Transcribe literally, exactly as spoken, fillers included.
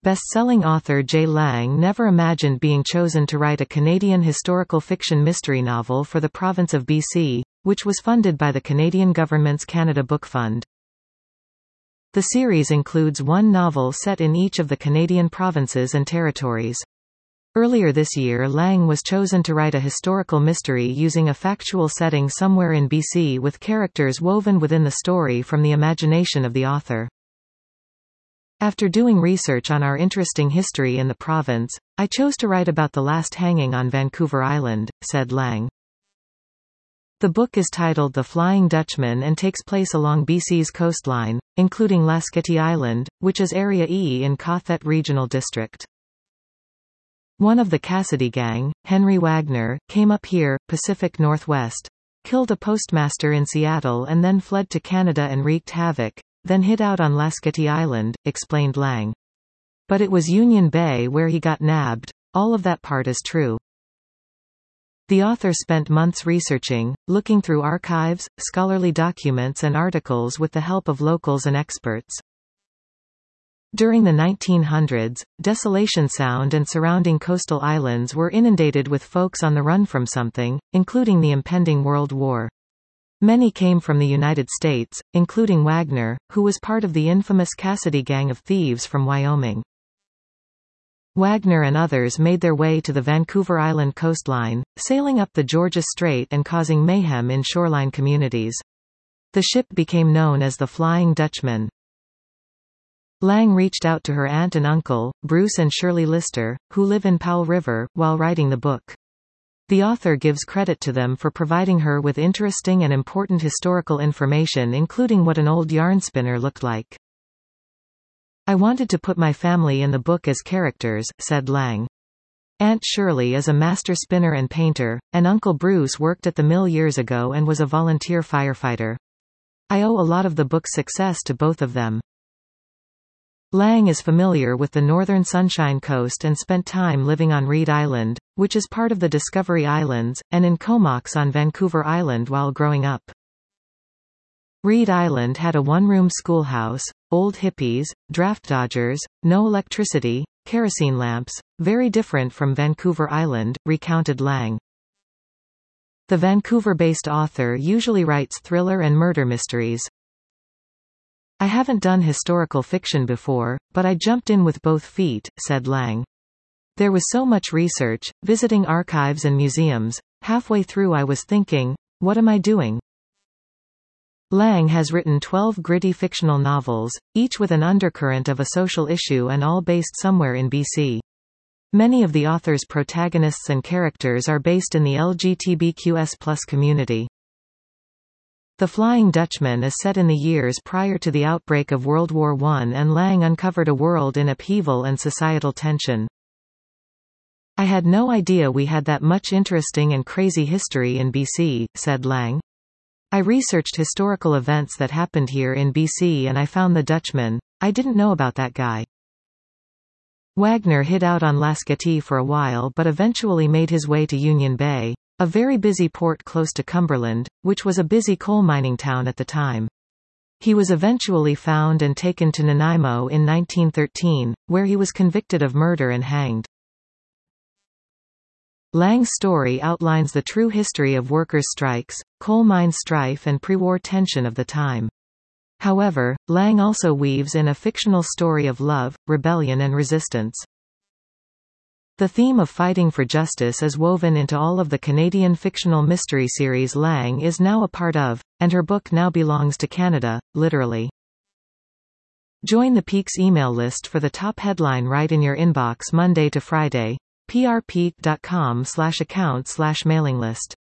Best-selling author Jay Lang never imagined being chosen to write a Canadian historical fiction mystery novel for the province of B C, which was funded by the Canadian government's Canada Book Fund. The series includes one novel set in each of the Canadian provinces and territories. Earlier this year, Lang was chosen to write a historical mystery using a factual setting somewhere in B C with characters woven within the story from the imagination of the author. After doing research on our interesting history in the province, I chose to write about the last hanging on Vancouver Island, said Lang. The book is titled The Flying Dutchman and takes place along B C's coastline, including Lasqueti Island, which is Area E in Cothet Regional District. One of the Cassidy gang, Henry Wagner, came up here, Pacific Northwest, killed a postmaster in Seattle and then fled to Canada and wreaked havoc, then hid out on Lasqueti Island, explained Lang. But it was Union Bay where he got nabbed. All of that part is true. The author spent months researching, looking through archives, scholarly documents and articles with the help of locals and experts. During the nineteen hundreds, Desolation Sound and surrounding coastal islands were inundated with folks on the run from something, including the impending World War. Many came from the United States, including Wagner, who was part of the infamous Cassidy gang of thieves from Wyoming. Wagner and others made their way to the Vancouver Island coastline, sailing up the Georges Strait and causing mayhem in shoreline communities. The ship became known as the Flying Dutchman. Lang reached out to her aunt and uncle, Bruce and Shirley Lister, who live in Powell River, while writing the book. The author gives credit to them for providing her with interesting and important historical information, including what an old yarn spinner looked like. I wanted to put my family in the book as characters, said Lang. Aunt Shirley is a master spinner and painter, and Uncle Bruce worked at the mill years ago and was a volunteer firefighter. I owe a lot of the book's success to both of them. Lang is familiar with the northern Sunshine Coast and spent time living on Reed Island, which is part of the Discovery Islands, and in Comox on Vancouver Island while growing up. Reed Island had a one-room schoolhouse, old hippies, draft dodgers, no electricity, kerosene lamps, very different from Vancouver Island, recounted Lang. The Vancouver-based author usually writes thriller and murder mysteries. I haven't done historical fiction before, but I jumped in with both feet, said Lang. There was so much research, visiting archives and museums. Halfway through I was thinking, what am I doing? Lang has written twelve gritty fictional novels, each with an undercurrent of a social issue and all based somewhere in B C. Many of the author's protagonists and characters are based in the L G B T Q S plus community. The Flying Dutchman is set in the years prior to the outbreak of World War One, and Lang uncovered a world in upheaval and societal tension. I had no idea we had that much interesting and crazy history in B C, said Lang. I researched historical events that happened here in B C and I found the Dutchman. I didn't know about that guy. Wagner hid out on Lasqueti for a while but eventually made his way to Union Bay, a very busy port close to Cumberland, which was a busy coal mining town at the time. He was eventually found and taken to Nanaimo in nineteen thirteen, where he was convicted of murder and hanged. Lang's story outlines the true history of workers' strikes, coal mine strife and pre-war tension of the time. However, Lang also weaves in a fictional story of love, rebellion and resistance. The theme of fighting for justice is woven into all of the Canadian fictional mystery series Lang is now a part of, and her book now belongs to Canada, literally. Join the Peaks email list for the top headline right in your inbox Monday to Friday. p r peak dot com slash account slash mailing list